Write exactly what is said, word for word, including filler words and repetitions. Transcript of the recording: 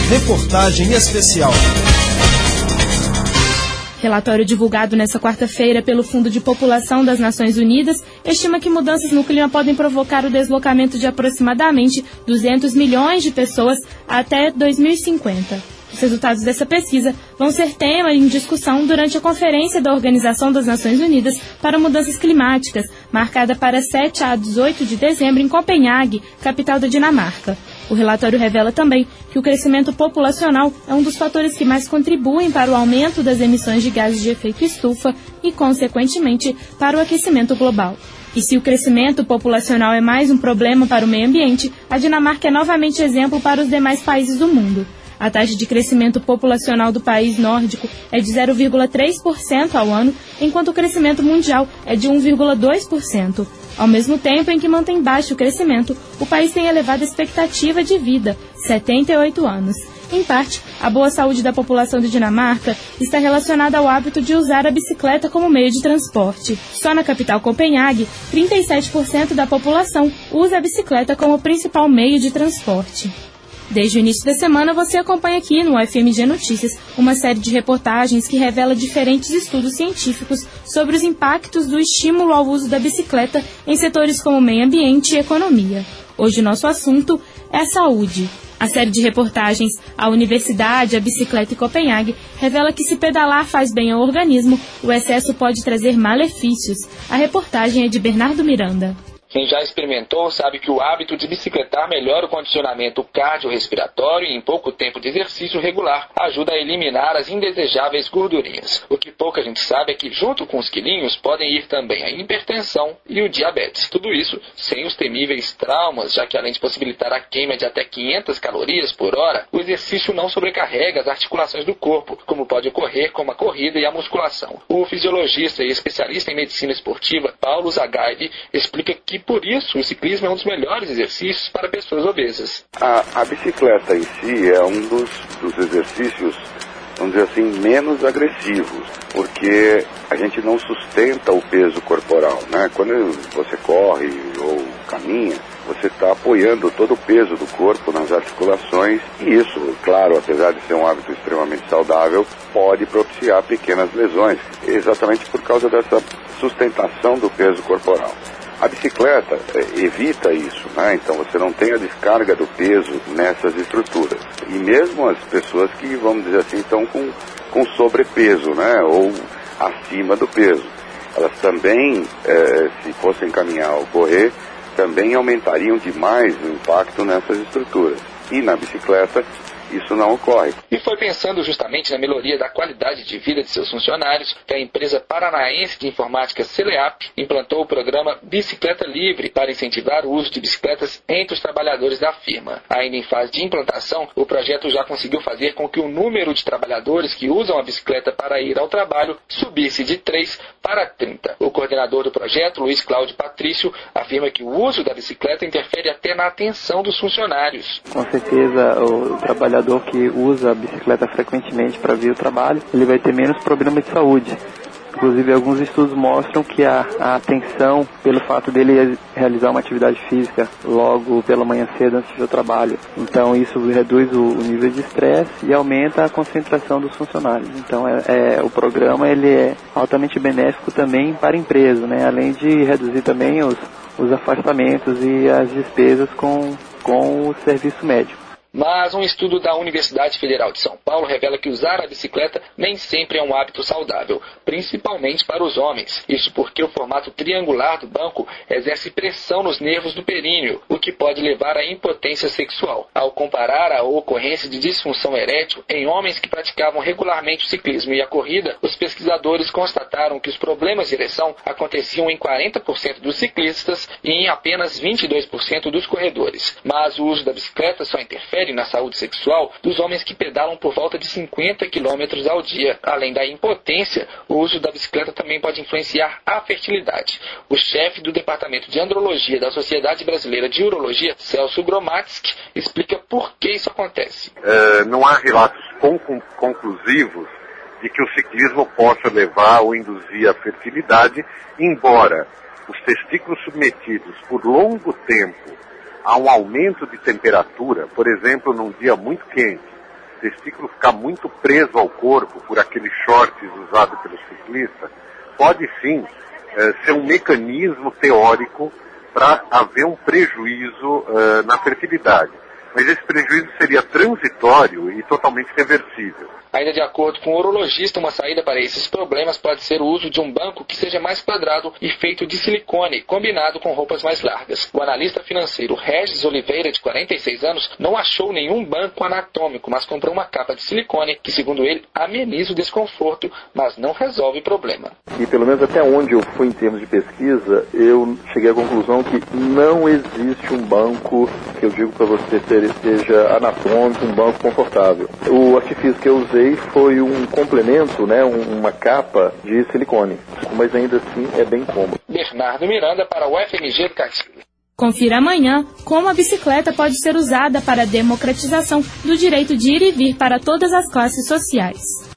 Reportagem especial. Relatório divulgado nesta quarta-feira pelo Fundo de População das Nações Unidas estima que mudanças no clima podem provocar o deslocamento de aproximadamente duzentos milhões de pessoas até dois mil e cinquenta. Os resultados dessa pesquisa vão ser tema em discussão durante a Conferência da Organização das Nações Unidas para Mudanças Climáticas, marcada para sete a dezoito de dezembro em Copenhague, capital da Dinamarca. O relatório revela também que o crescimento populacional é um dos fatores que mais contribuem para o aumento das emissões de gases de efeito estufa e, consequentemente, para o aquecimento global. E se o crescimento populacional é mais um problema para o meio ambiente, a Dinamarca é novamente exemplo para os demais países do mundo. A taxa de crescimento populacional do país nórdico é de zero vírgula três por cento ao ano, enquanto o crescimento mundial é de um vírgula dois por cento. Ao mesmo tempo em que mantém baixo o crescimento, o país tem elevada expectativa de vida, setenta e oito anos. Em parte, a boa saúde da população de Dinamarca está relacionada ao hábito de usar a bicicleta como meio de transporte. Só na capital Copenhague, trinta e sete por cento da população usa a bicicleta como principal meio de transporte. Desde o início da semana, você acompanha aqui no U F M G Notícias uma série de reportagens que revela diferentes estudos científicos sobre os impactos do estímulo ao uso da bicicleta em setores como meio ambiente e economia. Hoje o nosso assunto é a saúde. A série de reportagens A Universidade, a Bicicleta e Copenhague revela que se pedalar faz bem ao organismo, o excesso pode trazer malefícios. A reportagem é de Bernardo Miranda. Quem já experimentou sabe que o hábito de bicicletar melhora o condicionamento cardiorrespiratório e em pouco tempo de exercício regular ajuda a eliminar as indesejáveis gordurinhas. O que pouca gente sabe é que junto com os quilinhos podem ir também a hipertensão e o diabetes. Tudo isso sem os temíveis traumas, já que além de possibilitar a queima de até quinhentas calorias por hora, o exercício não sobrecarrega as articulações do corpo, como pode ocorrer com a corrida e a musculação. O fisiologista e especialista em medicina esportiva, Paulo Zagaivi, explica que por isso o ciclismo é um dos melhores exercícios para pessoas obesas. A, a bicicleta em si é um dos, dos exercícios, vamos dizer assim, menos agressivos, porque a gente não sustenta o peso corporal, né? Quando você corre ou caminha, você está apoiando todo o peso do corpo nas articulações e isso, claro, apesar de ser um hábito extremamente saudável, pode propiciar pequenas lesões, exatamente por causa dessa sustentação do peso corporal. A bicicleta é, evita isso, né? Então você não tem a descarga do peso nessas estruturas. E mesmo as pessoas que, vamos dizer assim, estão com, com sobrepeso, né? Ou acima do peso. Elas também, é, se fossem caminhar ou correr, também aumentariam demais o impacto nessas estruturas. E na bicicleta, isso não ocorre. E foi pensando justamente na melhoria da qualidade de vida de seus funcionários que a empresa paranaense de informática Celeap implantou o programa Bicicleta Livre para incentivar o uso de bicicletas entre os trabalhadores da firma. Ainda em fase de implantação, o projeto já conseguiu fazer com que o número de trabalhadores que usam a bicicleta para ir ao trabalho subisse de três para trinta. O coordenador do projeto, Luiz Cláudio Patrício, afirma que o uso da bicicleta interfere até na atenção dos funcionários. Com certeza, o trabalhador que usa a bicicleta frequentemente para vir ao trabalho, ele vai ter menos problemas de saúde. Inclusive, alguns estudos mostram que a, a atenção, pelo fato dele realizar uma atividade física logo pela manhã cedo antes do trabalho, então isso reduz o, o nível de estresse e aumenta a concentração dos funcionários. Então, é, é, o programa ele é altamente benéfico também para a empresa, né? Além de reduzir também os, os afastamentos e as despesas com, com o serviço médico. Mas um estudo da Universidade Federal de São Paulo revela que usar a bicicleta nem sempre é um hábito saudável, principalmente para os homens. Isso porque o formato triangular do banco exerce pressão nos nervos do períneo, o que pode levar à impotência sexual. Ao comparar a ocorrência de disfunção erétil em homens que praticavam regularmente o ciclismo e a corrida, os pesquisadores constataram que os problemas de ereção aconteciam em quarenta por cento dos ciclistas e em apenas vinte e dois por cento dos corredores. Mas o uso da bicicleta só interfere na saúde sexual dos homens que pedalam por volta de cinquenta quilômetros ao dia. Além da impotência, o uso da bicicleta também pode influenciar a fertilidade. O chefe do Departamento de Andrologia da Sociedade Brasileira de Urologia, Celso Gromatsky, explica por que isso acontece. É, não há relatos conclusivos de que o ciclismo possa levar ou induzir a fertilidade, embora os testículos submetidos por longo tempo a um aumento de temperatura, por exemplo, num dia muito quente, testículo ficar muito preso ao corpo por aqueles shorts usados pelo ciclista, pode sim eh, ser um mecanismo teórico para haver um prejuízo eh, na fertilidade. Mas esse prejuízo seria transitório e totalmente reversível. Ainda de acordo com o urologista, uma saída para esses problemas pode ser o uso de um banco que seja mais quadrado e feito de silicone, combinado com roupas mais largas. O analista financeiro Regis Oliveira, de quarenta e seis anos, não achou nenhum banco anatômico, mas comprou uma capa de silicone que, segundo ele, ameniza o desconforto, mas não resolve o problema. E pelo menos até onde eu fui em termos de pesquisa, eu cheguei à conclusão que não existe um banco que eu digo para você ter, seja anatômico, um banco confortável. O artifício que eu usei foi um complemento, né, uma capa de silicone, mas ainda assim é bem cômodo. Bernardo Miranda para o F M G Caxias. Confira amanhã como a bicicleta pode ser usada para a democratização do direito de ir e vir para todas as classes sociais.